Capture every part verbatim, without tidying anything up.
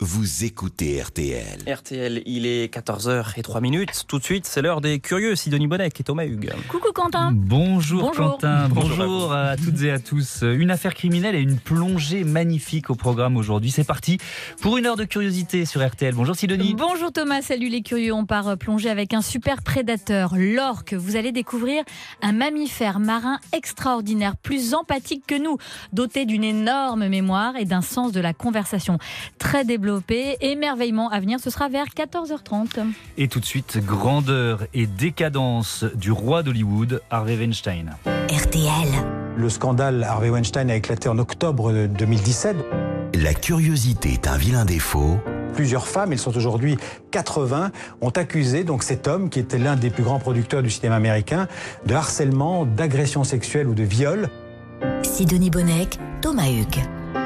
vous écoutez R T L. R T L, il est quatorze heures zéro trois minutes. Tout de suite, c'est l'heure des curieux. Sidonie Bonnec et Thomas Hugues. Coucou Quentin. Bonjour, Bonjour. Quentin. Bonjour Bonjour à à, toutes et à tous. Une affaire criminelle et une plongée magnifique au programme aujourd'hui. C'est parti pour une heure de curiosité sur R T L. Bonjour Sidonie. Bonjour Thomas, salut les curieux. On part plonger avec un super prédateur, l'orque. Vous allez découvrir un mammifère marin extraordinaire, plus empathique que nous, doté d'une énorme mémoire et d'un sens de la conversation très développé. Émerveillement à venir, ce sera vers quatorze heures trente. Et tout de suite, grandeur et décadence du roi d'Hollywood, Harvey Weinstein. R T L. Le scandale Harvey Weinstein a éclaté en octobre deux mille dix-sept. La curiosité est un vilain défaut. Plusieurs femmes, ils sont aujourd'hui quatre-vingts, ont accusé donc cet homme, qui était l'un des plus grands producteurs du cinéma américain, de harcèlement, d'agression sexuelle ou de viol. Sidonie Bonnec, Thomas Hugues.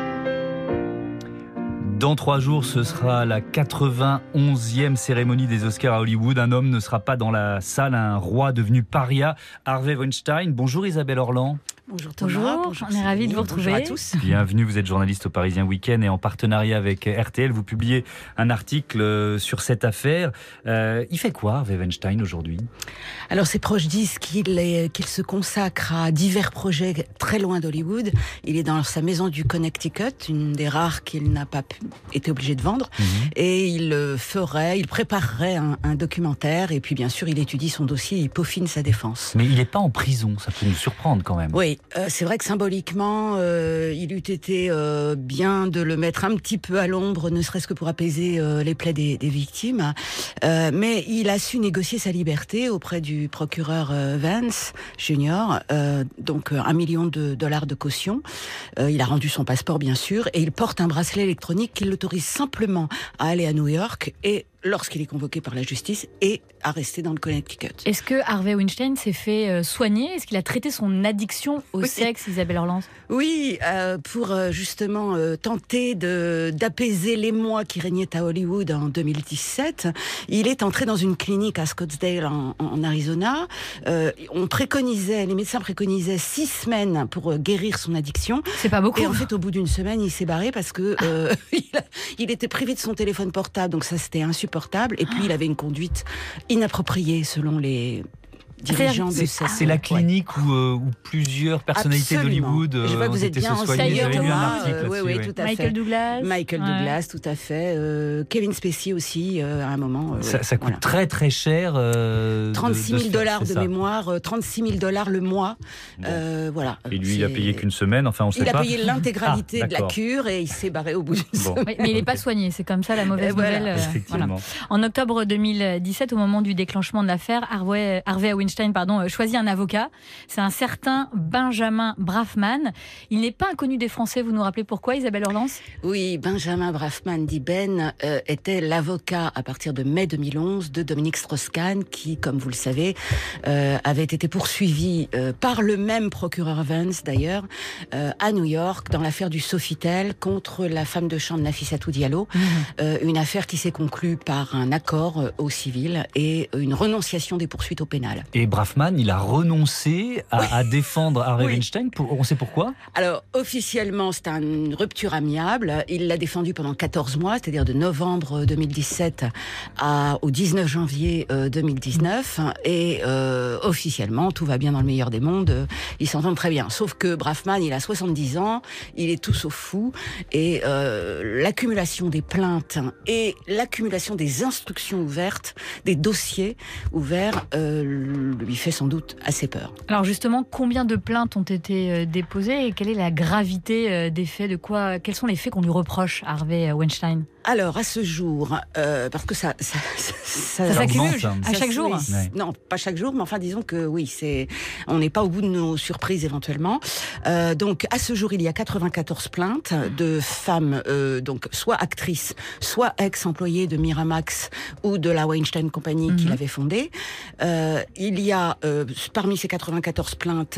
Dans trois jours, ce sera la quatre-vingt-onzième cérémonie des Oscars à Hollywood. Un homme ne sera pas dans la salle, un roi devenu paria, Harvey Weinstein. Bonjour Isabelle Orlan. Bonjour Thomas, Bonjour, bonjour on est ravis de vous Bonjour retrouver. à tous. Bienvenue, vous êtes journaliste au Parisien Week-end et en partenariat avec R T L, vous publiez un article sur cette affaire. Euh, il fait quoi Harvey Weinstein aujourd'hui ? Alors ses proches disent qu'il est, qu'il se consacre à divers projets très loin d'Hollywood. Il est dans sa maison du Connecticut, une des rares qu'il n'a pas pu, été obligé de vendre. Mmh. Et il ferait, il préparerait un, un documentaire et puis bien sûr il étudie son dossier, il peaufine sa défense. Mais il n'est pas en prison, ça peut nous surprendre quand même. Oui, euh, c'est vrai que symboliquement, euh, il eût été euh, bien de le mettre un petit peu à l'ombre, ne serait-ce que pour apaiser euh, les plaies des, des victimes. Euh, mais il a su négocier sa liberté auprès du procureur euh, Vance Junior, euh, donc euh, un million de dollars de caution. Euh, il a rendu son passeport bien sûr, et il porte un bracelet électronique qui l'autorise simplement à aller à New York et lorsqu'il est convoqué par la justice et à rester dans le Connecticut. Est-ce que Harvey Weinstein s'est fait soigner ? Est-ce qu'il a traité son addiction au oui. sexe, Isabelle Orlan ? Oui, euh, pour euh, justement euh, tenter de, d'apaiser l'émoi qui régnait à Hollywood en deux mille dix-sept, il est entré dans une clinique à Scottsdale en, en Arizona. Euh, on préconisait, les médecins préconisaient six semaines pour euh, guérir son addiction. C'est pas beaucoup. Et en fait, au bout d'une semaine, il s'est barré parce que euh, il, a, il était privé de son téléphone portable, donc ça c'était insupportable. Et puis il avait une conduite inappropriée selon les dirigeants de c'est, cette... c'est la clinique ouais. où, euh, où plusieurs personnalités Absolument. d'Hollywood euh, Je vois que ont vous êtes été bien se soigner. J'avais lu un article euh, oui, oui, tout à Michael fait. Douglas. Michael ouais. Douglas, tout à fait. Euh, Kevin Spacey aussi, euh, à un moment. Euh, ça, ouais, ça coûte voilà. très très cher. Euh, trente-six mille dollars de, de mémoire, euh, trente-six mille dollars le mois. Bon. Euh, voilà. Et lui, c'est... il a payé qu'une semaine. Enfin, on sait il pas. Il a payé l'intégralité ah, de la cure et il s'est barré au bout d'une bon. semaine. Mais, mais il n'est pas soigné. C'est comme ça la mauvaise voilà, nouvelle. Euh, Effectivement. Voilà. En octobre deux mille dix-sept, au moment du déclenchement de l'affaire, Harvey, Harvey Weinstein pardon, choisit un avocat. C'est un certain Benjamin Brafman. Il n'est pas inconnu des Français. Vous nous rappelez pourquoi, Isabelle Orlan ? Oui, Benjamin Brafman, dit Ben, euh, était l'avocat à partir de mai deux mille onze de Dominique Strauss-Kahn, qui, comme vous le savez, euh, avait été poursuivi euh, par le même procureur Vance, d'ailleurs, euh, à New York, dans l'affaire du Sofitel contre la femme de chambre Nafissatou Diallo. Mmh. Euh, une affaire qui s'est conclue par un accord euh, au civil et une renonciation des poursuites au pénal. Et Brafman, il a renoncé à, oui. à défendre Harvey oui. Weinstein. Pour, on sait pourquoi ? Alors, officiellement, c'est une rupture amiable. Il l'a défendu pendant quatorze mois, c'est-à-dire de novembre deux mille dix-sept à, au dix-neuf janvier deux mille dix-neuf. Et euh, officiellement, tout va bien dans le meilleur des mondes. Ils s'entendent très bien. Sauf que Brafman, il a soixante-dix ans, il est tout sauf fou. Et euh, l'accumulation des plaintes et l'accumulation des instructions ouvertes, des dossiers ouverts, euh, lui fait sans doute assez peur. Alors justement, combien de plaintes ont été déposées et quelle est la gravité des faits ? De quoi, quels sont les faits qu'on lui reproche, Harvey Weinstein ? Alors, à ce jour, euh, parce que ça... Ça, ça, ça, ça s'accumule à chaque jour oui, ouais. Non, pas chaque jour, mais enfin, disons que oui, c'est, on n'est pas au bout de nos surprises éventuellement. Euh, donc, à ce jour, il y a quatre-vingt-quatorze plaintes de femmes, euh, donc soit actrices, soit ex-employées de Miramax ou de la Weinstein Company mm-hmm. qu'il avait fondée. Euh, il y a, euh, parmi ces quatre-vingt-quatorze plaintes,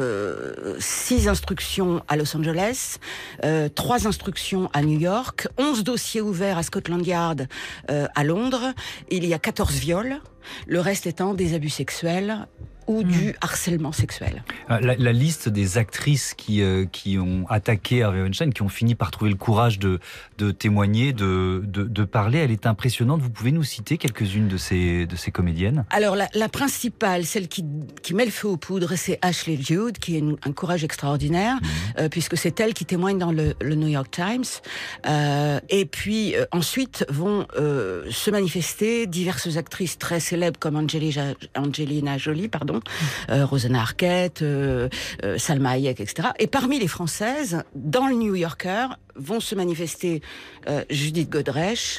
euh, six instructions à Los Angeles, euh, trois instructions à New York, onze dossiers ouverts ouvert à Scotland Yard euh, à Londres. Il y a quatorze viols, le reste étant des abus sexuels ou Mmh. du harcèlement sexuel. La, la liste des actrices qui, euh, qui ont attaqué Harvey Weinstein, qui ont fini par trouver le courage de, de témoigner, de, de, de parler, elle est impressionnante. Vous pouvez nous citer quelques-unes de ces, de ces comédiennes ? Alors la, la principale, celle qui, qui met le feu aux poudres, c'est Ashley Judd, qui a une, un courage extraordinaire, mmh. euh, puisque c'est elle qui témoigne dans le, le New York Times. Euh, et puis euh, ensuite vont euh, se manifester diverses actrices très célèbres comme Angelina, Angelina Jolie, pardon, euh, Rosanna Arquette, euh, euh, Salma Hayek, et cetera. Et parmi les Françaises, dans le New Yorker, vont se manifester euh, Judith Godrèche,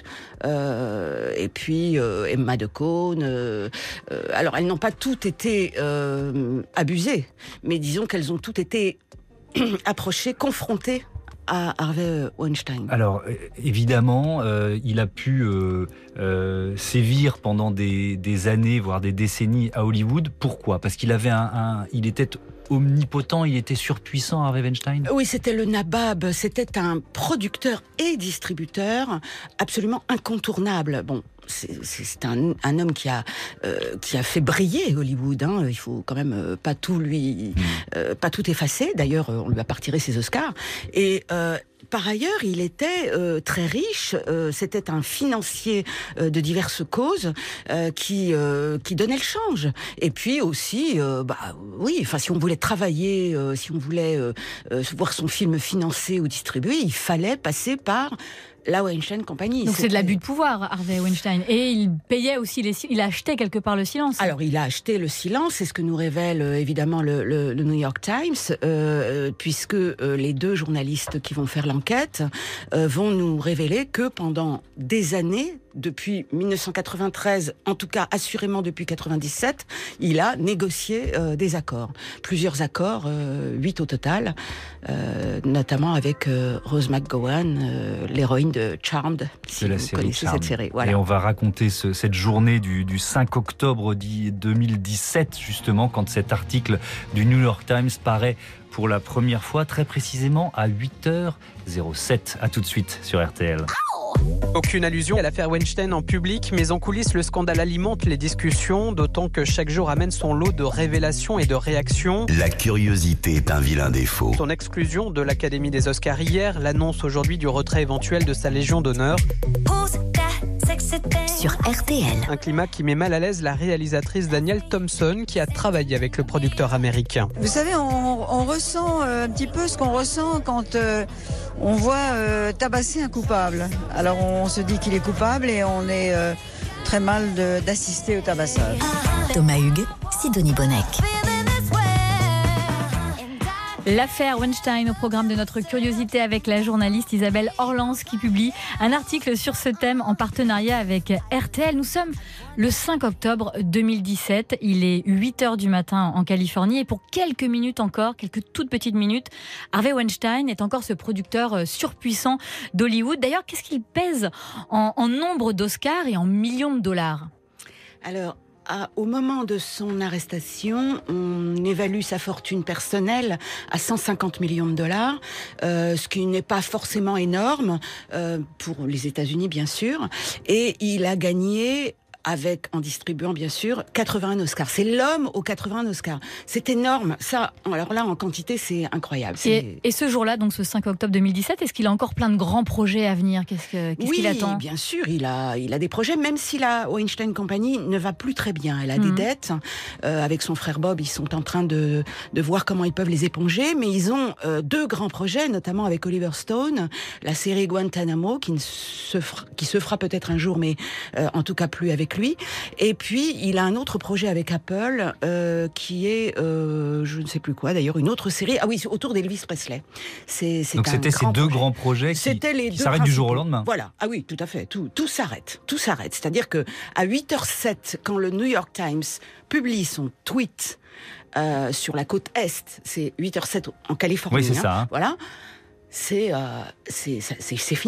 euh, et puis euh, Emma Decaune. Euh, euh, alors, elles n'ont pas toutes été euh, abusées, mais disons qu'elles ont toutes été approchées, confrontées à Harvey Weinstein. Alors, évidemment, euh, il a pu euh, euh, sévir pendant des, des années, voire des décennies à Hollywood. Pourquoi ? Parce qu'il avait un, un, il était omnipotent, il était surpuissant, Harvey Weinstein ? Oui, c'était le nabab, c'était un producteur et distributeur absolument incontournable. Bon, c'est, c'est un, un homme qui a euh, qui a fait briller Hollywood. Hein. Il faut quand même euh, pas tout lui, euh, pas tout effacer. D'ailleurs, on lui a pas retiré ses Oscars. Et euh, par ailleurs, il était euh, très riche. Euh, c'était un financier euh, de diverses causes euh, qui euh, qui donnait le change. Et puis aussi, euh, bah oui, enfin si on voulait travailler, euh, si on voulait euh, euh, voir son film financé ou distribué, il fallait passer par la Weinstein Company. Donc c'est de l'abus de pouvoir, Harvey Weinstein. Et il payait aussi, les, il a acheté quelque part le silence. Alors il a acheté le silence, c'est ce que nous révèle euh, évidemment le, le, le New York Times, euh, puisque euh, les deux journalistes qui vont faire l'enquête euh, vont nous révéler que pendant des années, depuis mille neuf cent quatre-vingt-treize, en tout cas assurément depuis quatre-vingt-dix-sept, il a négocié euh, des accords. Plusieurs accords, euh, huit au total, euh, notamment avec euh, Rose McGowan, euh, l'héroïne de Charmed, si de la vous série connaissez Charmed. cette série. Voilà. Et on va raconter ce, cette journée du, du cinq octobre deux mille dix-sept, justement, quand cet article du New York Times paraît pour la première fois, très précisément à huit heures zéro sept. À tout de suite sur R T L. Aucune allusion à l'affaire Weinstein en public, mais en coulisses, le scandale alimente les discussions, d'autant que chaque jour amène son lot de révélations et de réactions. La curiosité est un vilain défaut. Son exclusion de l'Académie des Oscars hier, l'annonce aujourd'hui du retrait éventuel de sa Légion d'honneur. Sur R T L. Un climat qui met mal à l'aise la réalisatrice Danielle Thompson, qui a travaillé avec le producteur américain. Vous savez, on, on ressent un petit peu ce qu'on ressent quand euh, on voit euh, tabasser un coupable. Alors on se dit qu'il est coupable et on est euh, très mal de, d'assister au tabassage. Thomas Hugues, Sidonie Bonnec. L'affaire Weinstein au programme de notre curiosité avec la journaliste Isabelle Orlans qui publie un article sur ce thème en partenariat avec R T L. Nous sommes le cinq octobre deux mille dix-sept. Il est huit heures du matin en Californie et pour quelques minutes encore, quelques toutes petites minutes, Harvey Weinstein est encore ce producteur surpuissant d'Hollywood. D'ailleurs, qu'est-ce qu'il pèse en, en nombre d'Oscars et en millions de dollars ? Alors, À, au moment de son arrestation, on évalue sa fortune personnelle à cent cinquante millions de dollars, euh, ce qui n'est pas forcément énorme euh, pour les États-Unis, bien sûr. Et il a gagné, avec, en distribuant bien sûr, quatre-vingt-un Oscars. C'est l'homme aux quatre-vingt-un Oscars. C'est énorme. Ça, alors là, en quantité, c'est incroyable. C'est... Et, et ce jour-là, donc ce cinq octobre deux mille dix-sept, est-ce qu'il a encore plein de grands projets à venir ? Qu'est-ce, que, qu'est-ce oui, qu'il attend ? Oui, bien sûr, il a, il a des projets, même si la Weinstein Company ne va plus très bien. Elle a mmh. des dettes. Euh, avec son frère Bob, ils sont en train de, de voir comment ils peuvent les éponger, mais ils ont euh, deux grands projets, notamment avec Oliver Stone, la série Guantanamo, qui, ne se, fera, qui se fera peut-être un jour, mais euh, en tout cas plus avec lui. Et puis, il a un autre projet avec Apple, euh, qui est, euh, je ne sais plus quoi, d'ailleurs, une autre série. Ah oui, autour d'Elvis Presley. C'est, c'est Donc un c'était ces deux projet. grands projets qui, c'était les qui deux s'arrêtent du jour au principaux. lendemain. Voilà. Ah oui, tout à fait. Tout, tout s'arrête. Tout s'arrête. C'est-à-dire que à huit heures sept, quand le New York Times publie son tweet euh, sur la côte Est, c'est huit heures sept en Californie. Oui, c'est hein, ça. Hein. Voilà. C'est, euh, c'est, c'est, c'est fini.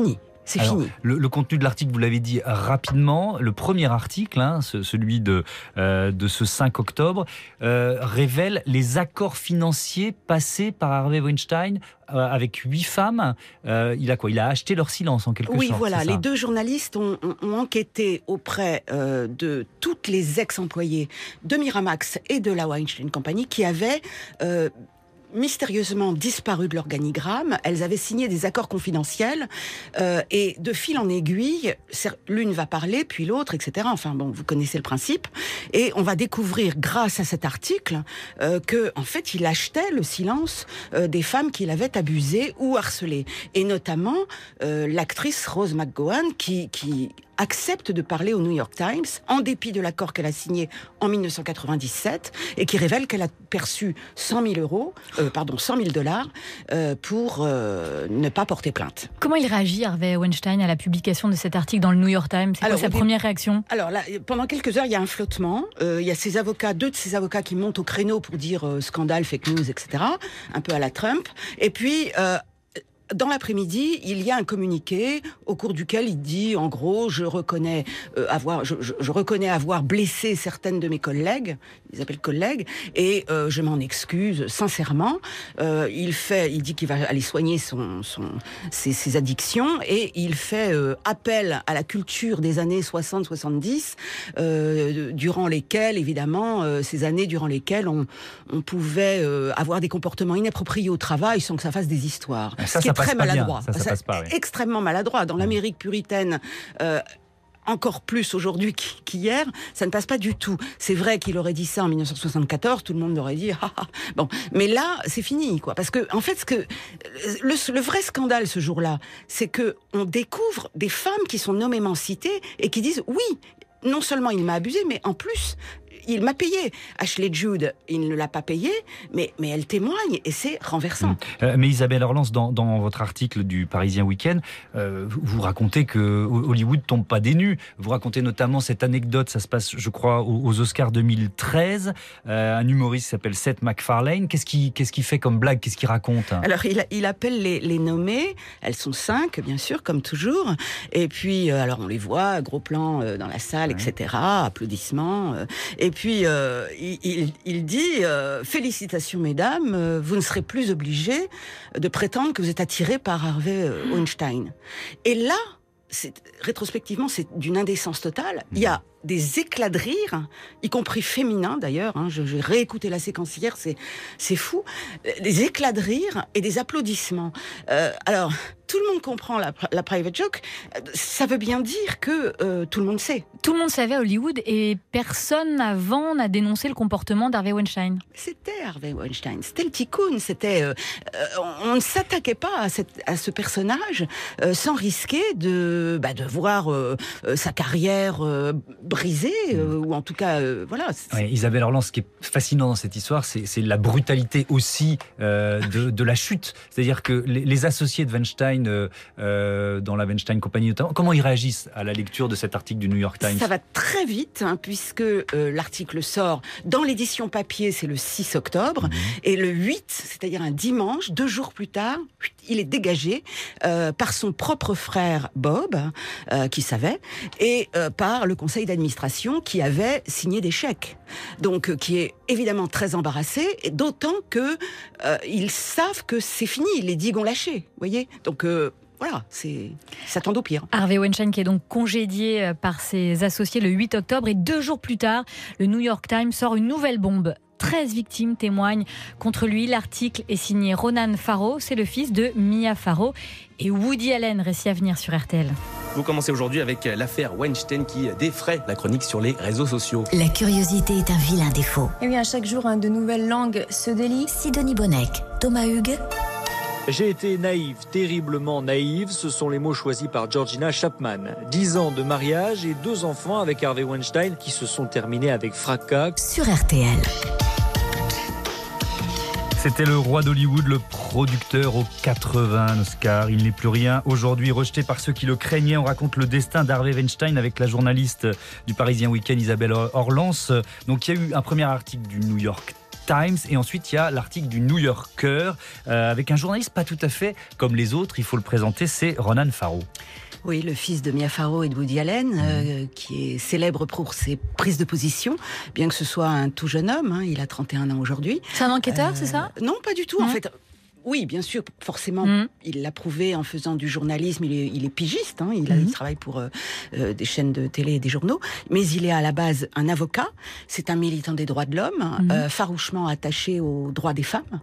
C'est Alors, fini. Le, le contenu de l'article, vous l'avez dit rapidement. Le premier article, hein, ce, celui de, euh, de ce cinq octobre, euh, révèle les accords financiers passés par Harvey Weinstein euh, avec huit femmes. Euh, il a quoi? Il a acheté leur silence en quelque Oui, sorte. Oui, voilà. C'est ça. Les deux journalistes ont, ont, ont enquêté auprès euh, de toutes les ex-employées de Miramax et de la Weinstein Company qui avaient... Euh, mystérieusement disparues de l'organigramme. Elles avaient signé des accords confidentiels euh, et de fil en aiguille, l'une va parler, puis l'autre, et cetera. Enfin bon, vous connaissez le principe. Et on va découvrir, grâce à cet article, euh, que en fait, il achetait le silence euh, des femmes qu'il avait abusées ou harcelées. Et notamment euh, l'actrice Rose McGowan qui, qui accepte de parler au New York Times, en dépit de l'accord qu'elle a signé en mille neuf cent quatre-vingt-dix-sept, et qui révèle qu'elle a perçu cent mille euros, euh, pardon, cent mille dollars, euh, pour euh, ne pas porter plainte. Comment il réagit, Harvey Weinstein, à la publication de cet article dans le New York Times? C'est quoi Alors, sa au dé- première réaction? Alors là, pendant quelques heures, il y a un flottement. Euh, il y a ses avocats, deux de ses avocats qui montent au créneau pour dire euh, scandale, fake news, et cetera. Un peu à la Trump. Et puis... Euh, Dans l'après-midi, il y a un communiqué au cours duquel il dit, en gros, je reconnais euh, avoir, je, je, je reconnais avoir blessé certaines de mes collègues, ils appellent collègues, et euh, je m'en excuse sincèrement. Euh, il fait, il dit qu'il va aller soigner son, son, ses, ses addictions, et il fait euh, appel à la culture des années soixante soixante-dix, euh, durant lesquelles, évidemment, euh, ces années durant lesquelles on, on pouvait euh, avoir des comportements inappropriés au travail sans que ça fasse des histoires. Ça, Ce qui ça est très passe pas bien. maladroit. Ça, ça C'est passe pas, oui. extrêmement maladroit. Dans l'Amérique puritaine, euh, encore plus aujourd'hui qu'hier, ça ne passe pas du tout. C'est vrai qu'il aurait dit ça en mille neuf cent soixante-quatorze, tout le monde aurait dit ah, ah. Bon, mais là, c'est fini, quoi. Parce que, en fait, ce que le, le vrai scandale ce jour-là, c'est que on découvre des femmes qui sont nommément citées et qui disent oui, non seulement il m'a abusé, mais en plus il m'a payé. Ashley Judd, il ne l'a pas payé, mais, mais elle témoigne et c'est renversant. Mmh. Euh, mais Isabelle Orlans, dans, dans votre article du Parisien Week-end, euh, vous, vous racontez que Hollywood tombe pas des nues. Vous racontez notamment cette anecdote, ça se passe, je crois, aux, aux Oscars deux mille treize. Euh, un humoriste s'appelle Seth MacFarlane. Qu'est-ce qu'il qu'est-ce qu'il fait comme blague? Qu'est-ce qu'il raconte? Alors, il, il appelle les, les nommées. Elles sont cinq, bien sûr, comme toujours. Et puis, euh, alors, on les voit, gros plan euh, dans la salle, ouais. et cetera. Applaudissements. Euh, et puis, euh, il, il, il dit euh, « Félicitations, mesdames, euh, vous ne serez plus obligées de prétendre que vous êtes attirées par Harvey euh, Weinstein. » Et là, c'est, rétrospectivement, c'est d'une indécence totale. Il y a des éclats de rire, y compris féminins d'ailleurs, hein, j'ai réécouté la séquence hier, c'est, c'est fou, des éclats de rire et des applaudissements. Euh, alors, tout le monde comprend la, la private joke, ça veut bien dire que euh, tout le monde sait. Tout le monde savait à Hollywood et personne avant n'a dénoncé le comportement d'Harvey Weinstein. C'était Harvey Weinstein, c'était le tycoon, c'était, euh, on, on ne s'attaquait pas à, cette, à ce personnage euh, sans risquer de, bah, de voir euh, sa carrière euh, brisée, euh, ou en tout cas, euh, voilà. Ouais, Isabelle Orlans, ce qui est fascinant dans cette histoire, c'est, c'est la brutalité aussi euh, de, de la chute. C'est-à-dire que les, les associés de Weinstein, euh, euh, dans la Weinstein Company notamment, comment ils réagissent à la lecture de cet article du New York Times? Ça va très vite, hein, puisque euh, l'article sort dans l'édition papier, c'est le six octobre, mmh. et le huit, c'est-à-dire un dimanche, deux jours plus tard, il est dégagé euh, par son propre frère Bob, euh, qui savait, et euh, par le conseil d'administration qui avait signé des chèques. Donc, euh, qui est évidemment très embarrassé, et d'autant que euh, ils savent que c'est fini, les digues ont lâché, vous voyez. Donc, euh, voilà, c'est, ça tend au pire. Harvey Weinstein qui est donc congédié par ses associés le huit octobre, et deux jours plus tard, le New York Times sort une nouvelle bombe. treize victimes témoignent contre lui. L'article est signé Ronan Farrow, c'est le fils de Mia Farrow et Woody Allen. Récit à venir sur R T L. Vous commencez aujourd'hui avec l'affaire Weinstein qui défraie la chronique sur les réseaux sociaux. La curiosité est un vilain défaut. Et oui, à chaque jour, hein, de nouvelles langues se délient. Sidonie Bonnec, Thomas Hugues. J'ai été naïve, terriblement naïve, ce sont les mots choisis par Georgina Chapman. Dix ans de mariage et deux enfants avec Harvey Weinstein qui se sont terminés avec fracas. Sur R T L. C'était le roi d'Hollywood, le producteur aux quatre-vingts Oscars. Il n'est plus rien aujourd'hui, rejeté par ceux qui le craignaient. On raconte le destin d'Harvey Weinstein avec la journaliste du Parisien Week-end Isabelle Orlans. Donc il y a eu un premier article du New York Times et ensuite il y a l'article du New Yorker euh, avec un journaliste pas tout à fait comme les autres, il faut le présenter, c'est Ronan Farrow. Oui, le fils de Mia Farrow et de Woody Allen, mmh. euh, qui est célèbre pour ses prises de position, bien que ce soit un tout jeune homme, hein, il a trente et un ans aujourd'hui. C'est un enquêteur, euh, c'est ça ? Non, pas du tout, mmh. en fait. Oui, bien sûr, forcément, mmh. il l'a prouvé en faisant du journalisme, il est, il est pigiste, hein, il, a, mmh. il travaille pour euh, euh, des chaînes de télé et des journaux, mais il est à la base un avocat, c'est un militant des droits de l'homme, mmh. euh, farouchement attaché aux droits des femmes,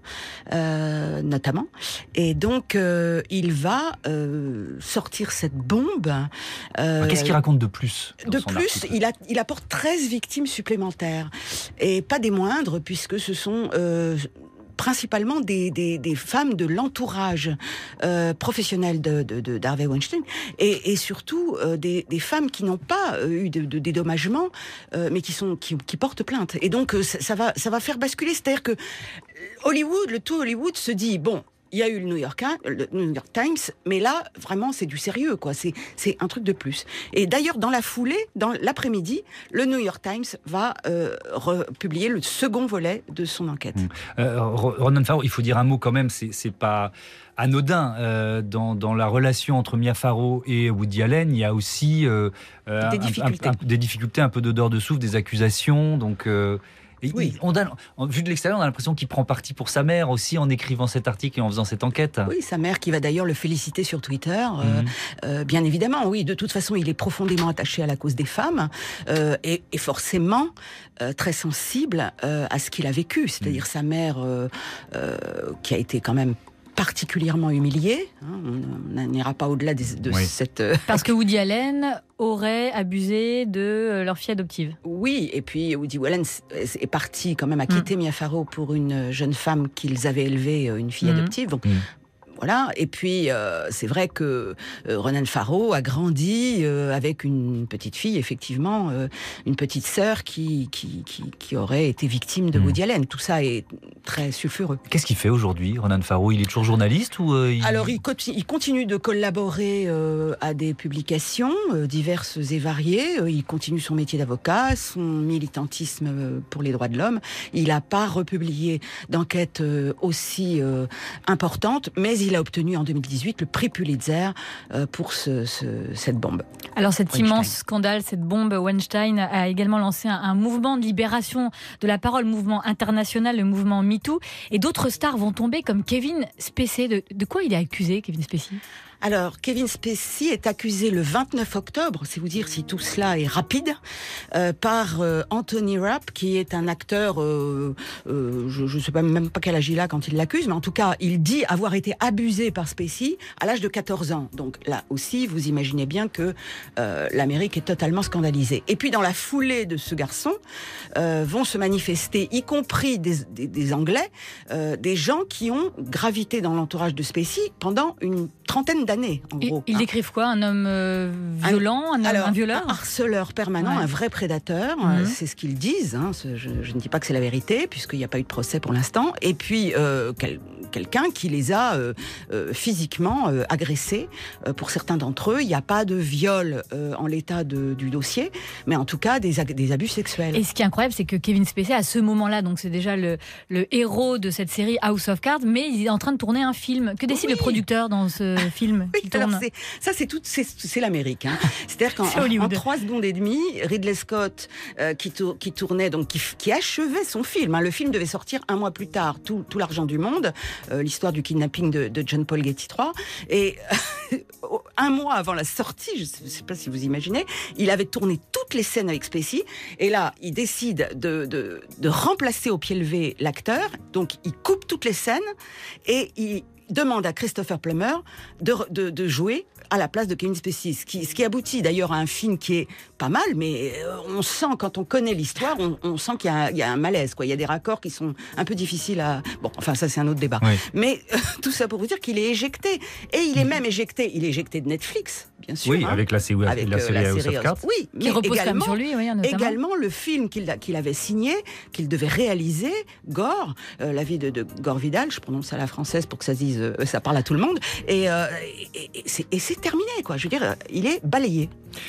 euh, notamment, et donc euh, il va euh, sortir cette bombe. Euh, Qu'est-ce qu'il raconte de plus De plus, il, a, il apporte treize victimes supplémentaires, et pas des moindres, puisque ce sont... Euh, principalement des, des, des femmes de l'entourage euh, professionnel de, de, de, d'Harvey Weinstein et, et surtout euh, des, des femmes qui n'ont pas euh, eu de, de dédommagement euh, mais qui, sont, qui, qui portent plainte. Et donc euh, ça, ça, va, ça va faire basculer. C'est-à-dire que Hollywood, le tout Hollywood se dit, bon, il y a eu le New York, le New York Times, mais là, vraiment, c'est du sérieux, quoi. C'est, c'est un truc de plus. Et d'ailleurs, dans la foulée, dans l'après-midi, le New York Times va euh, republier le second volet de son enquête. Mmh. Euh, Ronan Farrow, il faut dire un mot quand même, c'est, c'est pas anodin. Euh, dans, dans la relation entre Mia Farrow et Woody Allen, il y a aussi euh, des, un, difficultés. Un, un, des difficultés, un peu d'odeur de souffle, des accusations, donc... Euh, Oui. On a, vu de l'extérieur, on a l'impression qu'il prend parti pour sa mère aussi en écrivant cet article et en faisant cette enquête. Oui, sa mère qui va d'ailleurs le féliciter sur Twitter. Mmh. Euh, euh, bien évidemment, oui. De toute façon, il est profondément attaché à la cause des femmes euh, et, et forcément euh, très sensible euh, à ce qu'il a vécu. C'est-à-dire mmh. sa mère euh, euh, qui a été quand même particulièrement humiliée. Hein, on n'ira pas au-delà de, de oui. cette... Euh... Parce que Woody Allen aurait abusé de leur fille adoptive. Oui, et puis Woody Allen est parti quand même à quitter mmh. Mia Farrow pour une jeune femme qu'ils avaient élevée, une fille mmh. adoptive. Donc, mmh. Voilà. Et puis, euh, c'est vrai que euh, Ronan Farrow a grandi euh, avec une petite fille, effectivement, euh, une petite sœur qui, qui, qui, qui aurait été victime de mmh. Woody Allen. Tout ça est très sulfureux. Qu'est-ce qu'il fait aujourd'hui, Ronan Farrow ? Il est toujours journaliste ou euh, il... Alors, il, il continue de collaborer euh, à des publications euh, diverses et variées. Euh, il continue son métier d'avocat, son militantisme euh, pour les droits de l'homme. Il n'a pas republié d'enquête euh, aussi euh, importante, mais il a obtenu en deux mille dix-huit le prix Pulitzer euh, pour ce, ce, cette bombe. Alors cet Weinstein. immense scandale, cette bombe Weinstein a également lancé un, un mouvement de libération de la parole, mouvement international, le mouvement MeToo. Et d'autres stars vont tomber comme Kevin Spacey. De, de quoi il est accusé, Kevin Spacey ? Alors, Kevin Spacey est accusé le vingt-neuf octobre, c'est vous dire si tout cela est rapide, euh, par euh, Anthony Rapp, qui est un acteur, euh, euh, je ne sais pas, même pas quel âge il a quand il l'accuse, mais en tout cas, il dit avoir été abusé par Spacey à l'âge de quatorze ans. Donc là aussi, vous imaginez bien que euh, l'Amérique est totalement scandalisée. Et puis, dans la foulée de ce garçon, euh, vont se manifester, y compris des, des, des Anglais, euh, des gens qui ont gravité dans l'entourage de Spacey pendant une trentaine d'années, en Et, gros. Ils décrivent quoi ? Un homme euh, violent, un, un, alors, un violeur Un harceleur permanent, ouais. un vrai prédateur, mmh. c'est ce qu'ils disent. Hein, je, je ne dis pas que c'est la vérité, puisqu'il n'y a pas eu de procès pour l'instant. Et puis, euh, quel, quelqu'un qui les a euh, euh, physiquement euh, agressés. Euh, pour certains d'entre eux, il n'y a pas de viol euh, en l'état de, du dossier, mais en tout cas des, des abus sexuels. Et ce qui est incroyable, c'est que Kevin Spacey, à ce moment-là, donc c'est déjà le, le héros de cette série House of Cards, mais il est en train de tourner un film. Que décide oui. le producteur dans ce film oui, alors c'est, ça, c'est, tout, c'est, c'est l'Amérique. Hein. C'est-à-dire qu'en c'est en trois secondes et demie, Ridley Scott, euh, qui, tour, qui tournait, donc qui, qui achevait son film. Hein. Le film devait sortir un mois plus tard, tout, tout l'argent du monde, euh, l'histoire du kidnapping de, de John Paul Getty trois. Et euh, un mois avant la sortie, je ne sais pas si vous imaginez, il avait tourné toutes les scènes avec Spacey. Et là, il décide de, de, de remplacer au pied levé l'acteur. Donc, il coupe toutes les scènes et il demande à Christopher Plummer de, de, de jouer à la place de Kevin Spacey, ce qui, ce qui aboutit d'ailleurs à un film qui est pas mal, mais on sent, quand on connaît l'histoire, on, on sent qu'il y a, il y a un malaise, quoi. Il y a des raccords qui sont un peu difficiles à... Bon, enfin, ça, c'est un autre débat. Oui. Mais euh, tout ça pour vous dire qu'il est éjecté. Et il est même éjecté, il est éjecté de Netflix, bien sûr. Oui, hein, avec la série, avec, la série euh, la House série of Cards. Oui, qui mais repose également, sur lui, oui, notamment. Également, le film qu'il, qu'il avait signé, qu'il devait réaliser, Gore, euh, la vie de, de Gore Vidal, je prononce à la française pour que ça se dise, euh, ça parle à tout le monde, et, euh, et, et, c'est, et c'est terminé, quoi. Je veux dire, il est balayé.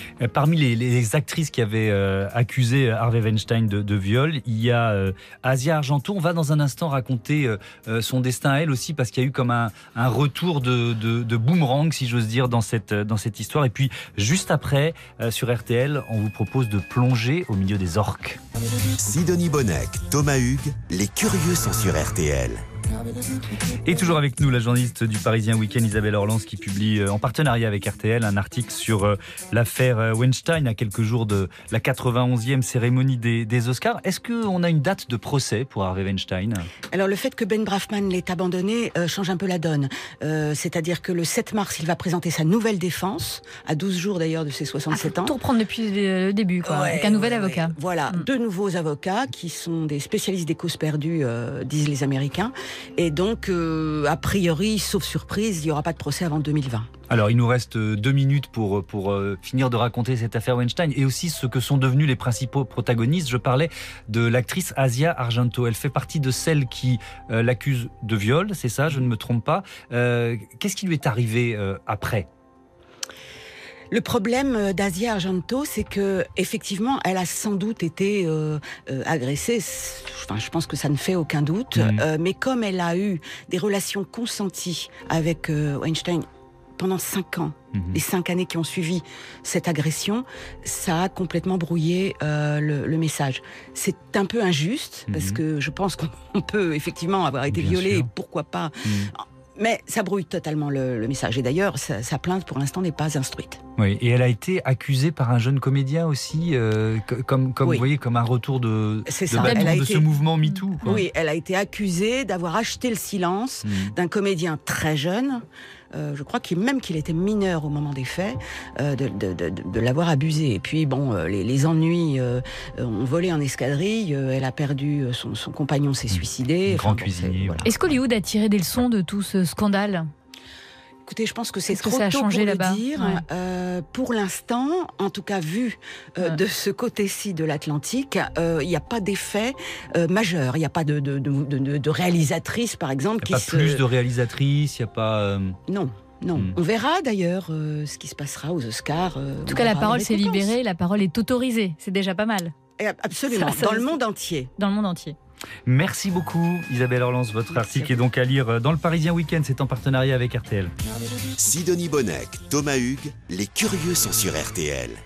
Parmi les, les actrices qui avaient euh, accusé Harvey Weinstein de, de viol, il y a euh, Asia Argento. On va dans un instant raconter euh, son destin à elle aussi, parce qu'il y a eu comme un, un retour de, de, de boomerang, si j'ose dire, dans cette, dans cette histoire. Et puis, juste après, euh, sur R T L, on vous propose de plonger au milieu des orques. Sidonie Bonnec, Thomas Hugues, les curieux sont sur R T L. Et toujours avec nous, la journaliste du Parisien Week-end, Isabelle Orlans, qui publie en partenariat avec R T L un article sur l'affaire Weinstein à quelques jours de la quatre-vingt-onzième cérémonie des, des Oscars. Est-ce qu'on a une date de procès pour Harvey Weinstein ? Alors le fait que Ben Brafman l'ait abandonné euh, change un peu la donne. Euh, c'est-à-dire que le sept mars, il va présenter sa nouvelle défense, à douze jours d'ailleurs de ses soixante-sept ah, ans. Tout reprendre depuis le début, quoi, ouais, avec un nouvel ouais, avocat. Ouais. Voilà, mmh. deux nouveaux avocats qui sont des spécialistes des causes perdues, euh, disent les Américains. Et donc, euh, a priori, sauf surprise, il n'y aura pas de procès avant deux mille vingt. Alors, il nous reste deux minutes pour, pour euh, finir de raconter cette affaire Weinstein et aussi ce que sont devenus les principaux protagonistes. Je parlais de l'actrice Asia Argento. Elle fait partie de celles qui euh, l'accusent de viol, c'est ça, je ne me trompe pas. Euh, qu'est-ce qui lui est arrivé euh, après ? Le problème d'Asia Argento, c'est que effectivement, elle a sans doute été euh, euh, agressée. Enfin, je pense que ça ne fait aucun doute. Mmh. Euh, mais comme elle a eu des relations consenties avec euh, Weinstein pendant cinq ans, mmh. les cinq années qui ont suivi cette agression, ça a complètement brouillé euh, le, le message. C'est un peu injuste mmh. parce que je pense qu'on peut effectivement avoir été Bien violé sûr. Et pourquoi pas. Mmh. Mais ça brouille totalement le, le message. Et d'ailleurs, sa, sa plainte, pour l'instant, n'est pas instruite. Oui, et elle a été accusée par un jeune comédien aussi, euh, comme, comme oui. vous voyez, comme un retour de, C'est de, ça. bâton Elle a de été... ce mouvement MeToo. Quoi. Oui, elle a été accusée d'avoir acheté le silence mmh. d'un comédien très jeune, euh, je crois qu'il, même qu'il était mineur au moment des faits, euh, de, de, de, de l'avoir abusé. Et puis, bon, euh, les, les ennuis euh, ont volé en escadrille, euh, elle a perdu, son, son compagnon s'est suicidé. Mmh. Grand enfin, cuisinier. Bon, voilà. Est-ce qu'Hollywood a tiré des leçons de tout ce scandale ? Écoutez, je pense que c'est Est-ce trop que ça a tôt changé pour là-bas le dire. Ouais. Euh, pour l'instant, en tout cas vu euh, ouais. de ce côté-ci de l'Atlantique, il euh, n'y a pas d'effet euh, majeur. Il n'y a pas de, de, de, de, de réalisatrice, par exemple. Il n'y a qui pas se... plus de réalisatrices, il n'y a pas... Euh... Non. Non, hmm. on verra d'ailleurs euh, ce qui se passera aux Oscars. Euh, en tout cas, la parole s'est libérée, la parole est autorisée. C'est déjà pas mal. Et absolument, ça, ça, dans ça, le monde entier. Dans le monde entier. Merci beaucoup Isabelle Orlans. Votre Merci article est donc à lire dans le Parisien Week-end. C'est en partenariat avec R T L. Sidonie Bonnec, Thomas Hugues, les curieux sont sur R T L.